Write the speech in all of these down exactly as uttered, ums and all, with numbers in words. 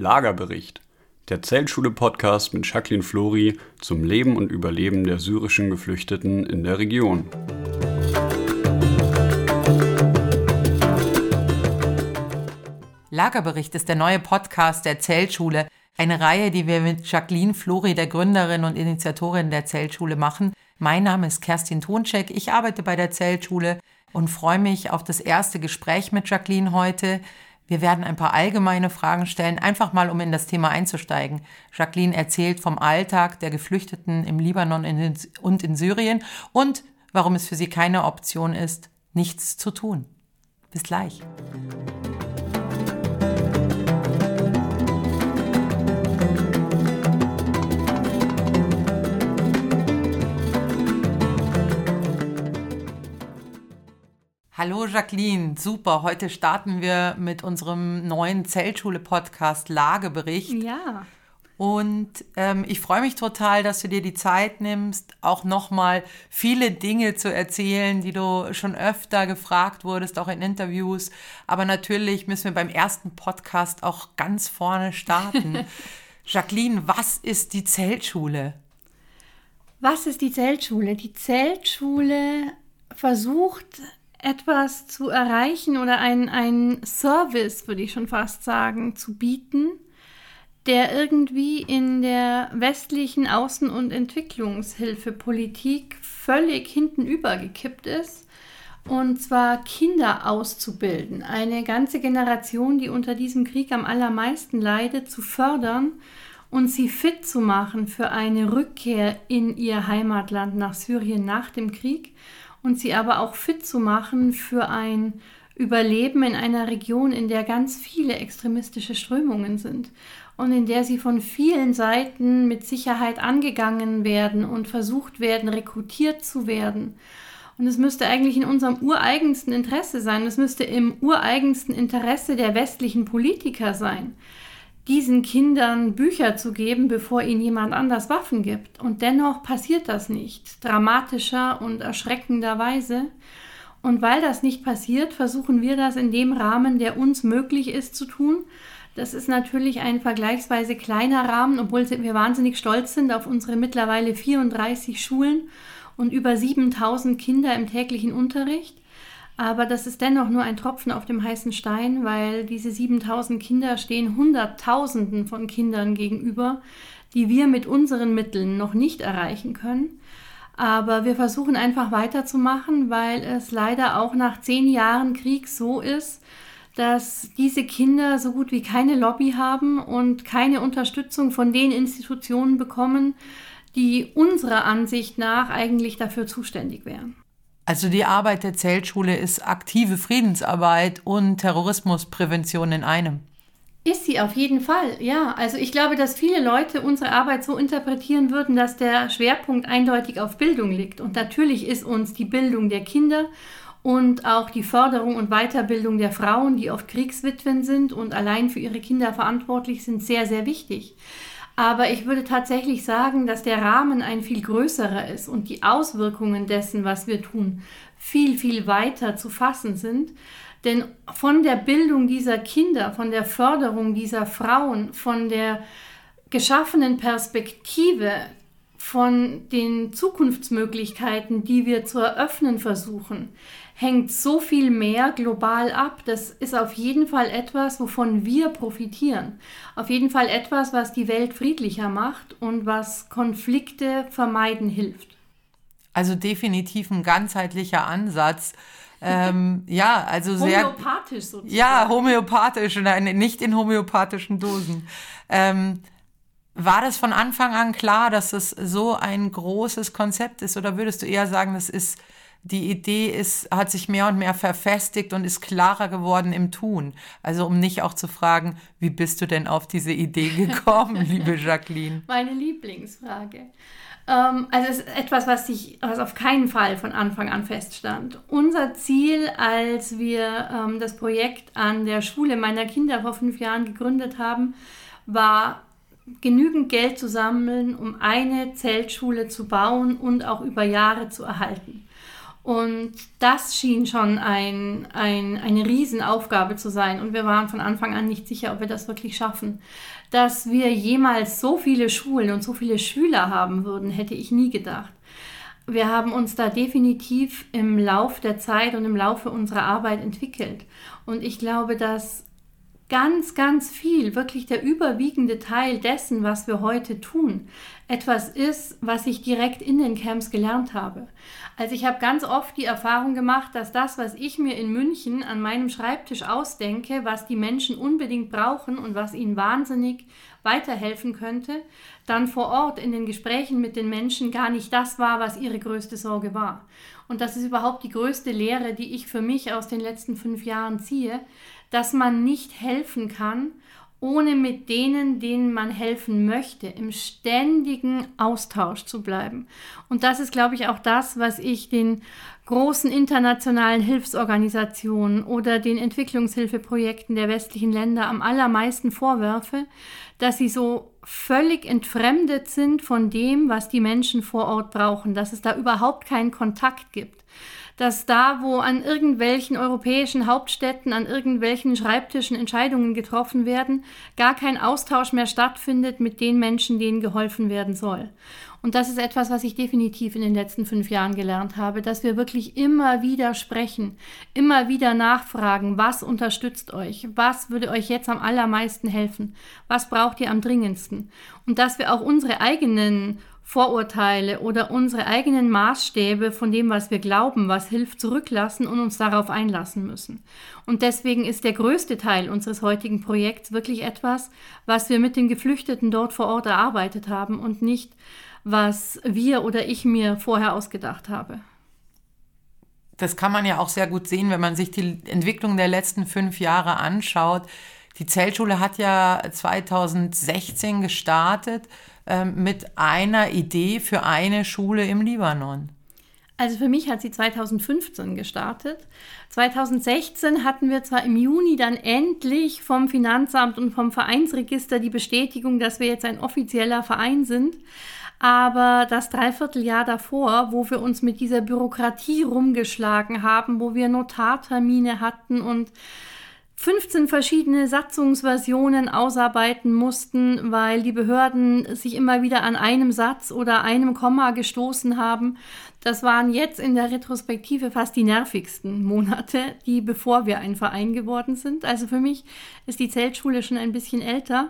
Lagerbericht, der Zeltschule-Podcast mit Jacqueline Flori zum Leben und Überleben der syrischen Geflüchteten in der Region. Lagerbericht ist der neue Podcast der Zeltschule, eine Reihe, die wir mit Jacqueline Flori, der Gründerin und Initiatorin der Zeltschule, machen. Mein Name ist Kerstin Tonczek, ich arbeite bei der Zeltschule und freue mich auf das erste Gespräch mit Jacqueline heute. Wir werden ein paar allgemeine Fragen stellen, einfach mal, um in das Thema einzusteigen. Jacqueline erzählt vom Alltag der Geflüchteten im Libanon und in Syrien und warum es für sie keine Option ist, nichts zu tun. Bis gleich. Hallo Jacqueline, super. Heute starten wir mit unserem neuen Zeltschule-Podcast Lagebericht. Ja. Und ähm, ich freue mich total, dass du dir die Zeit nimmst, auch nochmal viele Dinge zu erzählen, die du schon öfter gefragt wurdest, auch in Interviews. Aber natürlich müssen wir beim ersten Podcast auch ganz vorne starten. Jacqueline, was ist die Zeltschule? Was ist die Zeltschule? Die Zeltschule versucht, etwas zu erreichen oder einen Service, würde ich schon fast sagen, zu bieten, der irgendwie in der westlichen Außen- und Entwicklungshilfepolitik völlig hintenübergekippt ist, und zwar Kinder auszubilden, eine ganze Generation, die unter diesem Krieg am allermeisten leidet, zu fördern und sie fit zu machen für eine Rückkehr in ihr Heimatland nach Syrien nach dem Krieg. Und sie aber auch fit zu machen für ein Überleben in einer Region, in der ganz viele extremistische Strömungen sind und in der sie von vielen Seiten mit Sicherheit angegangen werden und versucht werden, rekrutiert zu werden. Und es müsste eigentlich in unserem ureigensten Interesse sein, es müsste im ureigensten Interesse der westlichen Politiker sein, diesen Kindern Bücher zu geben, bevor ihnen jemand anders Waffen gibt. Und dennoch passiert das nicht, dramatischer und erschreckenderweise. Und weil das nicht passiert, versuchen wir das in dem Rahmen, der uns möglich ist, zu tun. Das ist natürlich ein vergleichsweise kleiner Rahmen, obwohl wir wahnsinnig stolz sind auf unsere mittlerweile vierunddreißig Schulen und über siebentausend Kinder im täglichen Unterricht. Aber das ist dennoch nur ein Tropfen auf dem heißen Stein, weil diese siebentausend Kinder stehen Hunderttausenden von Kindern gegenüber, die wir mit unseren Mitteln noch nicht erreichen können. Aber wir versuchen einfach weiterzumachen, weil es leider auch nach zehn Jahren Krieg so ist, dass diese Kinder so gut wie keine Lobby haben und keine Unterstützung von den Institutionen bekommen, die unserer Ansicht nach eigentlich dafür zuständig wären. Also die Arbeit der Zeltschule ist aktive Friedensarbeit und Terrorismusprävention in einem. Ist sie auf jeden Fall, ja. Also ich glaube, dass viele Leute unsere Arbeit so interpretieren würden, dass der Schwerpunkt eindeutig auf Bildung liegt. Und natürlich ist uns die Bildung der Kinder und auch die Förderung und Weiterbildung der Frauen, die oft Kriegswitwen sind und allein für ihre Kinder verantwortlich sind, sehr, sehr wichtig. Aber ich würde tatsächlich sagen, dass der Rahmen ein viel größerer ist und die Auswirkungen dessen, was wir tun, viel, viel weiter zu fassen sind. Denn von der Bildung dieser Kinder, von der Förderung dieser Frauen, von der geschaffenen Perspektive, von den Zukunftsmöglichkeiten, die wir zu eröffnen versuchen, hängt so viel mehr global ab. Das ist auf jeden Fall etwas, wovon wir profitieren. Auf jeden Fall etwas, was die Welt friedlicher macht und was Konflikte vermeiden hilft. Also definitiv ein ganzheitlicher Ansatz. ähm, ja, also sehr... Homöopathisch sozusagen. Ja, homöopathisch, nein, nicht in homöopathischen Dosen. Ähm, war das von Anfang an klar, dass es so ein großes Konzept ist? Oder würdest du eher sagen, das ist... Die Idee ist, hat sich mehr und mehr verfestigt und ist klarer geworden im Tun. Also um nicht auch zu fragen, wie bist du denn auf diese Idee gekommen, liebe Jacqueline? Meine Lieblingsfrage. Ähm, also es ist etwas, was, sich, was auf keinen Fall von Anfang an feststand. Unser Ziel, als wir ähm, das Projekt an der Schule meiner Kinder vor fünf Jahren gegründet haben, war genügend Geld zu sammeln, um eine Zeltschule zu bauen und auch über Jahre zu erhalten. Und das schien schon ein, ein, eine Riesenaufgabe zu sein. Und wir waren von Anfang an nicht sicher, ob wir das wirklich schaffen. Dass wir jemals so viele Schulen und so viele Schüler haben würden, hätte ich nie gedacht. Wir haben uns da definitiv im Lauf der Zeit und im Laufe unserer Arbeit entwickelt. Und ich glaube, dass ganz, ganz viel, wirklich der überwiegende Teil dessen, was wir heute tun, etwas ist, was ich direkt in den Camps gelernt habe. Also ich habe ganz oft die Erfahrung gemacht, dass das, was ich mir in München an meinem Schreibtisch ausdenke, was die Menschen unbedingt brauchen und was ihnen wahnsinnig weiterhelfen könnte, dann vor Ort in den Gesprächen mit den Menschen gar nicht das war, was ihre größte Sorge war. Und das ist überhaupt die größte Lehre, die ich für mich aus den letzten fünf Jahren ziehe, dass man nicht helfen kann, ohne mit denen, denen man helfen möchte, im ständigen Austausch zu bleiben. Und das ist, glaube ich, auch das, was ich den großen internationalen Hilfsorganisationen oder den Entwicklungshilfeprojekten der westlichen Länder am allermeisten vorwerfe, dass sie so völlig entfremdet sind von dem, was die Menschen vor Ort brauchen, dass es da überhaupt keinen Kontakt gibt. Dass da, wo an irgendwelchen europäischen Hauptstädten, an irgendwelchen Schreibtischen Entscheidungen getroffen werden, gar kein Austausch mehr stattfindet mit den Menschen, denen geholfen werden soll. Und das ist etwas, was ich definitiv in den letzten fünf Jahren gelernt habe, dass wir wirklich immer wieder sprechen, immer wieder nachfragen, was unterstützt euch, was würde euch jetzt am allermeisten helfen, was braucht ihr am dringendsten. Und dass wir auch unsere eigenen Vorurteile oder unsere eigenen Maßstäbe von dem, was wir glauben, was hilft, zurücklassen und uns darauf einlassen müssen. Und deswegen ist der größte Teil unseres heutigen Projekts wirklich etwas, was wir mit den Geflüchteten dort vor Ort erarbeitet haben und nicht, was wir oder ich mir vorher ausgedacht habe. Das kann man ja auch sehr gut sehen, wenn man sich die Entwicklung der letzten fünf Jahre anschaut. Die Zeltschule hat ja zweitausendsechzehn gestartet äh, mit einer Idee für eine Schule im Libanon. Also für mich hat sie zweitausendfünfzehn gestartet. zweitausendsechzehn hatten wir zwar im Juni dann endlich vom Finanzamt und vom Vereinsregister die Bestätigung, dass wir jetzt ein offizieller Verein sind, aber das Dreivierteljahr davor, wo wir uns mit dieser Bürokratie rumgeschlagen haben, wo wir Notartermine hatten und fünfzehn verschiedene Satzungsversionen ausarbeiten mussten, weil die Behörden sich immer wieder an einem Satz oder einem Komma gestoßen haben. Das waren jetzt in der Retrospektive fast die nervigsten Monate, die bevor wir ein Verein geworden sind. Also für mich ist die Zeltschule schon ein bisschen älter.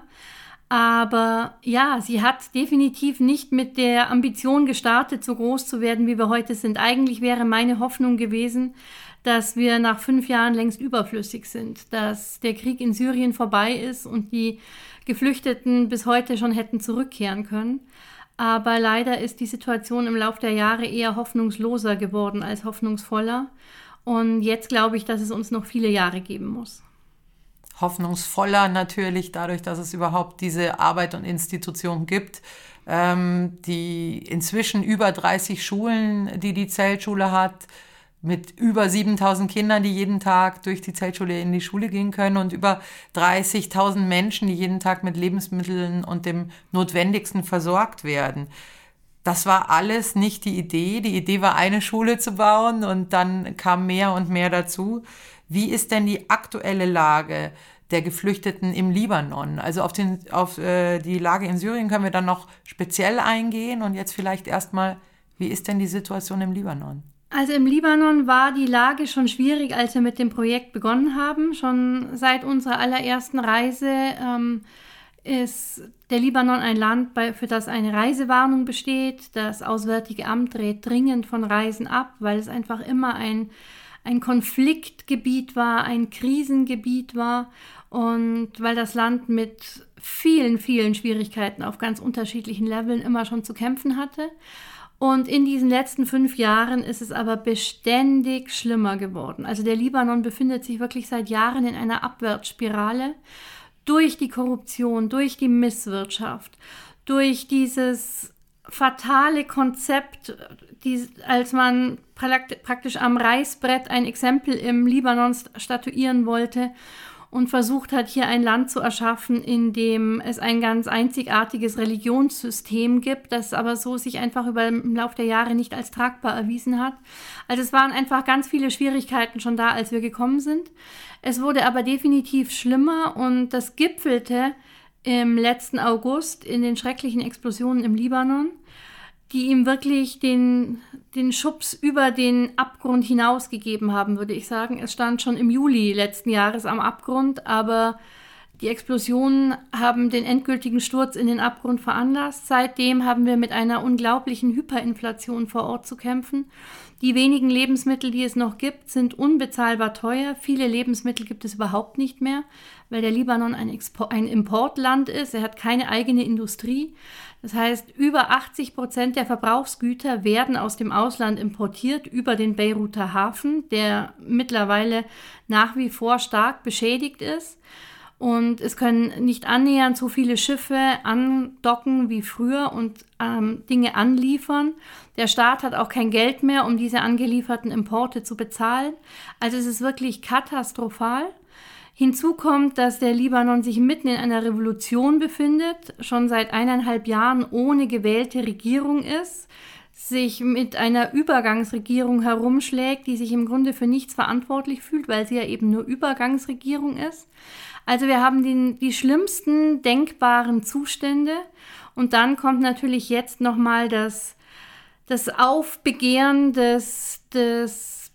Aber ja, sie hat definitiv nicht mit der Ambition gestartet, so groß zu werden, wie wir heute sind. Eigentlich wäre meine Hoffnung gewesen, dass wir nach fünf Jahren längst überflüssig sind, dass der Krieg in Syrien vorbei ist und die Geflüchteten bis heute schon hätten zurückkehren können. Aber leider ist die Situation im Laufe der Jahre eher hoffnungsloser geworden als hoffnungsvoller. Und jetzt glaube ich, dass es uns noch viele Jahre geben muss. Hoffnungsvoller natürlich dadurch, dass es überhaupt diese Arbeit und Institution gibt. Ähm, die inzwischen über dreißig Schulen, die die Zeltschule hat, mit über siebentausend Kindern, die jeden Tag durch die Zeltschule in die Schule gehen können und über dreißigtausend Menschen, die jeden Tag mit Lebensmitteln und dem Notwendigsten versorgt werden. Das war alles nicht die Idee. Die Idee war, eine Schule zu bauen und dann kam mehr und mehr dazu. Wie ist denn die aktuelle Lage der Geflüchteten im Libanon? Also auf, den, auf äh, die Lage in Syrien können wir dann noch speziell eingehen und jetzt vielleicht erstmal, wie ist denn die Situation im Libanon? Also im Libanon war die Lage schon schwierig, als wir mit dem Projekt begonnen haben. Schon seit unserer allerersten Reise ähm, ist der Libanon ein Land, bei, für das eine Reisewarnung besteht. Das Auswärtige Amt rät dringend von Reisen ab, weil es einfach immer ein ein Konfliktgebiet war, ein Krisengebiet war und weil das Land mit vielen, vielen Schwierigkeiten auf ganz unterschiedlichen Leveln immer schon zu kämpfen hatte. Und in diesen letzten fünf Jahren ist es aber beständig schlimmer geworden. Also der Libanon befindet sich wirklich seit Jahren in einer Abwärtsspirale durch die Korruption, durch die Misswirtschaft, durch dieses fatale Konzept, die, als man praktisch am Reißbrett ein Exempel im Libanon statuieren wollte und versucht hat, hier ein Land zu erschaffen, in dem es ein ganz einzigartiges Religionssystem gibt, das aber so sich einfach über im Laufe der Jahre nicht als tragbar erwiesen hat. Also es waren einfach ganz viele Schwierigkeiten schon da, als wir gekommen sind. Es wurde aber definitiv schlimmer und das gipfelte im letzten August in den schrecklichen Explosionen im Libanon, die ihm wirklich den, den Schubs über den Abgrund hinaus gegeben haben, würde ich sagen. Es stand schon im Juli letzten Jahres am Abgrund, aber die Explosionen haben den endgültigen Sturz in den Abgrund veranlasst. Seitdem haben wir mit einer unglaublichen Hyperinflation vor Ort zu kämpfen. Die wenigen Lebensmittel, die es noch gibt, sind unbezahlbar teuer. Viele Lebensmittel gibt es überhaupt nicht mehr, weil der Libanon ein, Export, ein Importland ist. Er hat keine eigene Industrie. Das heißt, über achtzig Prozent der Verbrauchsgüter werden aus dem Ausland importiert über den Beiruter Hafen, der mittlerweile nach wie vor stark beschädigt ist. Und es können nicht annähernd so viele Schiffe andocken wie früher und ähm, Dinge anliefern. Der Staat hat auch kein Geld mehr, um diese angelieferten Importe zu bezahlen. Also es ist wirklich katastrophal. Hinzu kommt, dass der Libanon sich mitten in einer Revolution befindet, schon seit eineinhalb Jahren ohne gewählte Regierung ist, sich mit einer Übergangsregierung herumschlägt, die sich im Grunde für nichts verantwortlich fühlt, weil sie ja eben nur Übergangsregierung ist. Also wir haben den, die schlimmsten denkbaren Zustände und dann kommt natürlich jetzt nochmal das, das Aufbegehren des, des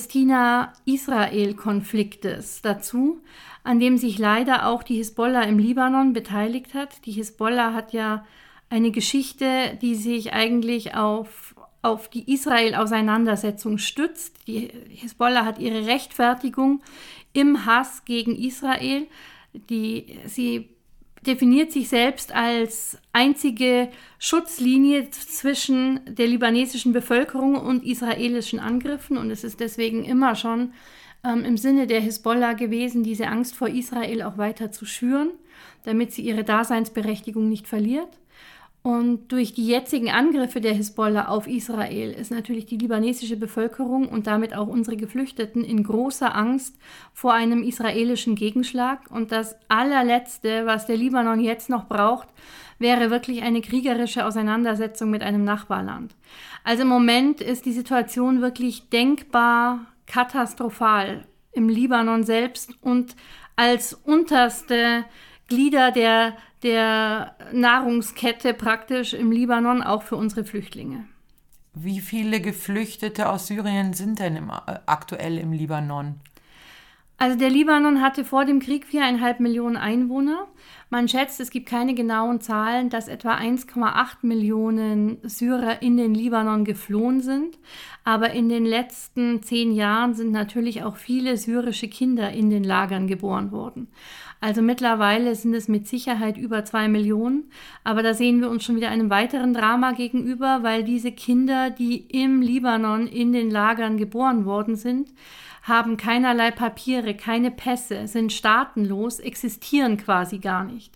Palästina-Israel-Konfliktes dazu, an dem sich leider auch die Hisbollah im Libanon beteiligt hat. Die Hisbollah hat ja eine Geschichte, die sich eigentlich auf, auf die Israel-Auseinandersetzung stützt. Die Hisbollah hat ihre Rechtfertigung im Hass gegen Israel. Die, sie definiert sich selbst als einzige Schutzlinie zwischen der libanesischen Bevölkerung und israelischen Angriffen. Und es ist deswegen immer schon ähm, im Sinne der Hisbollah gewesen, diese Angst vor Israel auch weiter zu schüren, damit sie ihre Daseinsberechtigung nicht verliert. Und durch die jetzigen Angriffe der Hisbollah auf Israel ist natürlich die libanesische Bevölkerung und damit auch unsere Geflüchteten in großer Angst vor einem israelischen Gegenschlag. Und das allerletzte, was der Libanon jetzt noch braucht, wäre wirklich eine kriegerische Auseinandersetzung mit einem Nachbarland. Also im Moment ist die Situation wirklich denkbar katastrophal im Libanon selbst und als unterste Glieder der, der Nahrungskette praktisch im Libanon, auch für unsere Flüchtlinge. Wie viele Geflüchtete aus Syrien sind denn im, äh, aktuell im Libanon? Also der Libanon hatte vor dem Krieg viereinhalb Millionen Einwohner. Man schätzt, es gibt keine genauen Zahlen, dass etwa eins Komma acht Millionen Syrer in den Libanon geflohen sind. Aber in den letzten zehn Jahren sind natürlich auch viele syrische Kinder in den Lagern geboren worden. Also mittlerweile sind es mit Sicherheit über zwei Millionen. Aber da sehen wir uns schon wieder einem weiteren Drama gegenüber, weil diese Kinder, die im Libanon in den Lagern geboren worden sind, haben keinerlei Papiere, keine Pässe, sind staatenlos, existieren quasi gar nicht.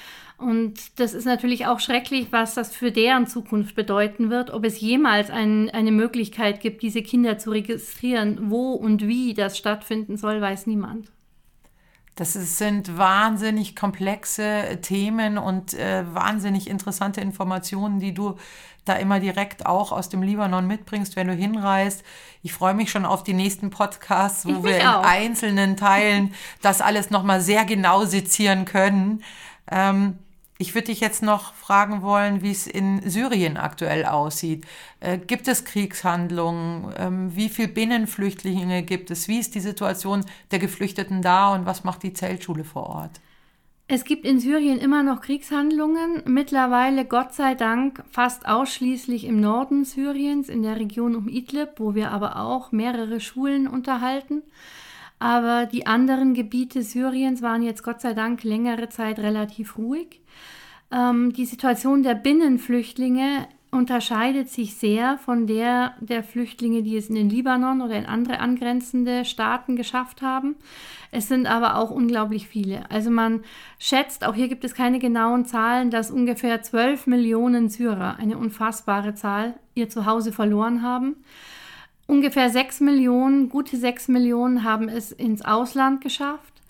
Und das ist natürlich auch schrecklich, was das für deren Zukunft bedeuten wird, ob es jemals ein, eine Möglichkeit gibt, diese Kinder zu registrieren. Wo und wie das stattfinden soll, weiß niemand. Das ist, sind wahnsinnig komplexe Themen und äh, wahnsinnig interessante Informationen, die du da immer direkt auch aus dem Libanon mitbringst, wenn du hinreist. Ich freue mich schon auf die nächsten Podcasts, wo wir in auch. einzelnen Teilen das alles nochmal sehr genau sezieren können. Ähm, Ich würde dich jetzt noch fragen wollen, wie es in Syrien aktuell aussieht. Äh, gibt es Kriegshandlungen? Ähm, wie viele Binnenflüchtlinge gibt es? Wie ist die Situation der Geflüchteten da und was macht die Zeltschule vor Ort? Es gibt in Syrien immer noch Kriegshandlungen, mittlerweile Gott sei Dank fast ausschließlich im Norden Syriens, in der Region um Idlib, wo wir aber auch mehrere Schulen unterhalten. Aber die anderen Gebiete Syriens waren jetzt Gott sei Dank längere Zeit relativ ruhig. Ähm, die Situation der Binnenflüchtlinge unterscheidet sich sehr von der der Flüchtlinge, die es in den Libanon oder in andere angrenzende Staaten geschafft haben. Es sind aber auch unglaublich viele. Also man schätzt, auch hier gibt es keine genauen Zahlen, dass ungefähr zwölf Millionen Syrer, eine unfassbare Zahl, ihr Zuhause verloren haben. Ungefähr sechs Millionen, gute sechs Millionen haben es ins Ausland geschafft.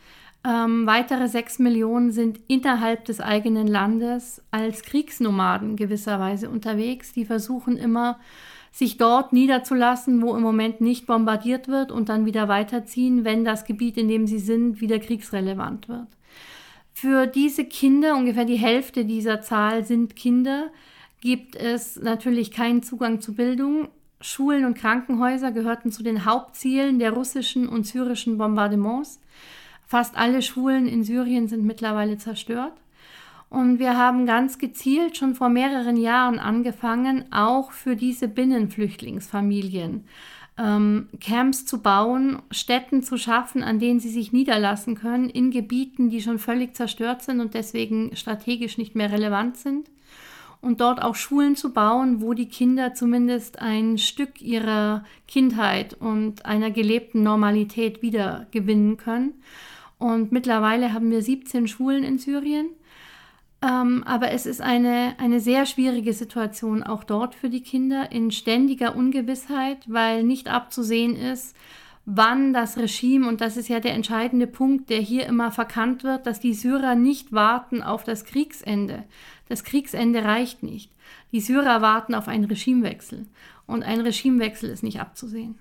Ähm, weitere sechs Millionen sind innerhalb des eigenen Landes als Kriegsnomaden gewisserweise unterwegs. Die versuchen immer, sich dort niederzulassen, wo im Moment nicht bombardiert wird und dann wieder weiterziehen, wenn das Gebiet, in dem sie sind, wieder kriegsrelevant wird. Für diese Kinder, ungefähr die Hälfte dieser Zahl sind Kinder, gibt es natürlich keinen Zugang zu Bildung. Schulen und Krankenhäuser gehörten zu den Hauptzielen der russischen und syrischen Bombardements. Fast alle Schulen in Syrien sind mittlerweile zerstört. Und wir haben ganz gezielt schon vor mehreren Jahren angefangen, auch für diese Binnenflüchtlingsfamilien ähm, Camps zu bauen, Stätten zu schaffen, an denen sie sich niederlassen können, in Gebieten, die schon völlig zerstört sind und deswegen strategisch nicht mehr relevant sind. Und dort auch Schulen zu bauen, wo die Kinder zumindest ein Stück ihrer Kindheit und einer gelebten Normalität wieder gewinnen können. Und mittlerweile haben wir siebzehn Schulen in Syrien. Ähm, aber es ist eine, eine sehr schwierige Situation auch dort für die Kinder in ständiger Ungewissheit, weil nicht abzusehen ist, wann das Regime, und das ist ja der entscheidende Punkt, der hier immer verkannt wird, dass die Syrer nicht warten auf das Kriegsende. Das Kriegsende reicht nicht. Die Syrer warten auf einen Regimewechsel. Und ein Regimewechsel ist nicht abzusehen.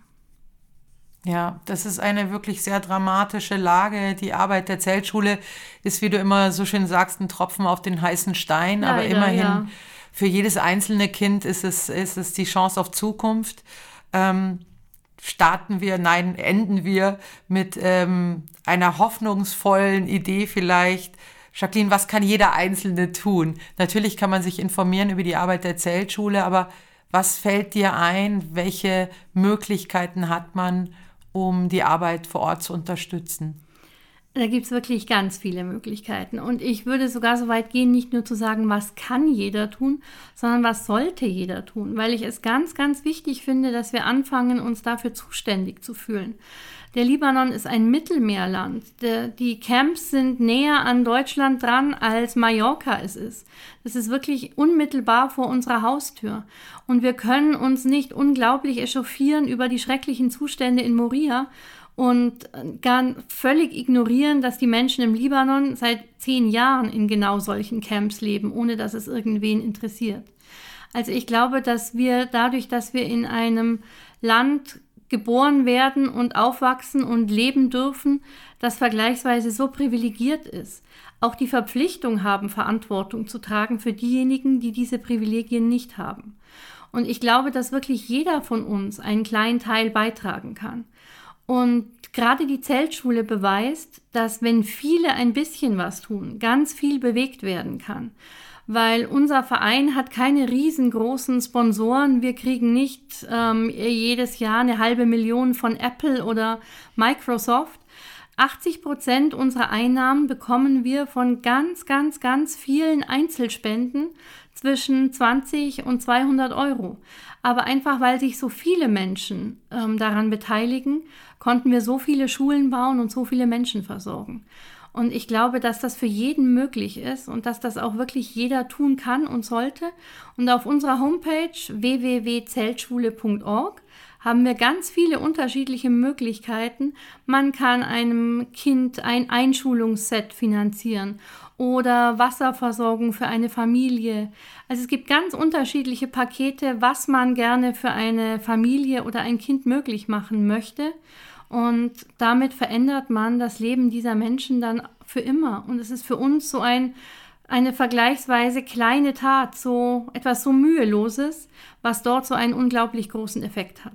Ja, das ist eine wirklich sehr dramatische Lage. Die Arbeit der Zeltschule ist, wie du immer so schön sagst, ein Tropfen auf den heißen Stein. Leider, aber immerhin, ja. Für jedes einzelne Kind ist es, ist es die Chance auf Zukunft. Ähm, starten wir, nein, enden wir mit ähm, einer hoffnungsvollen Idee vielleicht. Jacqueline, was kann jeder Einzelne tun? Natürlich kann man sich informieren über die Arbeit der Zeltschule, aber was fällt dir ein? Welche Möglichkeiten hat man, um die Arbeit vor Ort zu unterstützen? Da gibt es wirklich ganz viele Möglichkeiten. Und ich würde sogar so weit gehen, nicht nur zu sagen, was kann jeder tun, sondern was sollte jeder tun. Weil ich es ganz, ganz wichtig finde, dass wir anfangen, uns dafür zuständig zu fühlen. Der Libanon ist ein Mittelmeerland. Der, die Camps sind näher an Deutschland dran, als Mallorca es ist. Das ist wirklich unmittelbar vor unserer Haustür. Und wir können uns nicht unglaublich echauffieren über die schrecklichen Zustände in Moria und gar völlig ignorieren, dass die Menschen im Libanon seit zehn Jahren in genau solchen Camps leben, ohne dass es irgendwen interessiert. Also ich glaube, dass wir dadurch, dass wir in einem Land geboren werden und aufwachsen und leben dürfen, das vergleichsweise so privilegiert ist, auch die Verpflichtung haben, Verantwortung zu tragen für diejenigen, die diese Privilegien nicht haben. Und ich glaube, dass wirklich jeder von uns einen kleinen Teil beitragen kann. Und gerade die Zeltschule beweist, dass wenn viele ein bisschen was tun, ganz viel bewegt werden kann. Weil unser Verein hat keine riesengroßen Sponsoren. Wir kriegen nicht ähm, jedes Jahr eine halbe Million von Apple oder Microsoft. achtzig Prozent unserer Einnahmen bekommen wir von ganz, ganz, ganz vielen Einzelspenden zwischen zwanzig und zweihundert Euro. Aber einfach, weil sich so viele Menschen ähm, daran beteiligen, konnten wir so viele Schulen bauen und so viele Menschen versorgen. Und ich glaube, dass das für jeden möglich ist und dass das auch wirklich jeder tun kann und sollte. Und auf unserer Homepage w w w punkt zeltschule punkt org haben wir ganz viele unterschiedliche Möglichkeiten. Man kann einem Kind ein Einschulungsset finanzieren oder Wasserversorgung für eine Familie. Also es gibt ganz unterschiedliche Pakete, was man gerne für eine Familie oder ein Kind möglich machen möchte. Und damit verändert man das Leben dieser Menschen dann für immer. Und es ist für uns so ein, eine vergleichsweise kleine Tat, so etwas so Müheloses, was dort so einen unglaublich großen Effekt hat.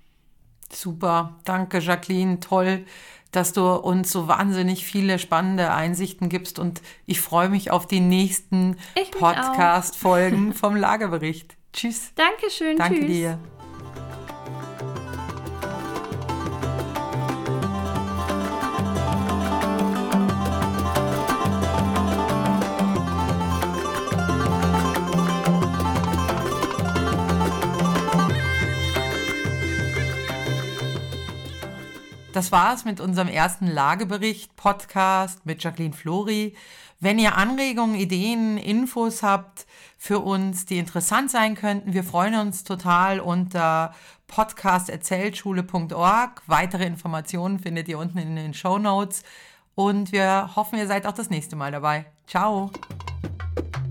Super, danke Jacqueline, toll, dass du uns so wahnsinnig viele spannende Einsichten gibst. Und ich freue mich auf die nächsten Podcast-Folgen vom Lagebericht. Tschüss. Dankeschön, danke tschüss. dir. Das war's mit unserem ersten Lagebericht-Podcast mit Jacqueline Flori. Wenn ihr Anregungen, Ideen, Infos habt für uns, die interessant sein könnten, wir freuen uns total unter podcast punkt zeltschule punkt org. Weitere Informationen findet ihr unten in den Shownotes. Und wir hoffen, ihr seid auch das nächste Mal dabei. Ciao!